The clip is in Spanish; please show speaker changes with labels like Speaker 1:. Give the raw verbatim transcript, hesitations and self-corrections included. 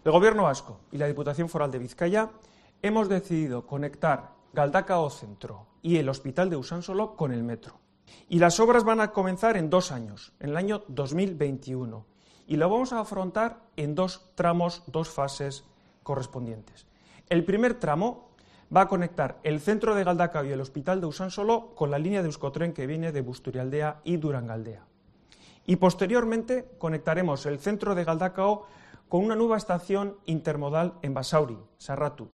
Speaker 1: El Gobierno vasco y la Diputación Foral de Vizcaya hemos decidido conectar Galdakao Centro y el Hospital de Usansolo con el metro. Y las obras van a comenzar en dos años, en el año dos mil veintiuno, y lo vamos a afrontar en dos tramos, dos fases correspondientes. El primer tramo va a conectar el centro de Galdakao y el Hospital de Usansolo con la línea de Euskotren que viene de Busturialdea y Durangaldea. Y posteriormente conectaremos el centro de Galdakao con una nueva estación intermodal en Basauri, Sarratu.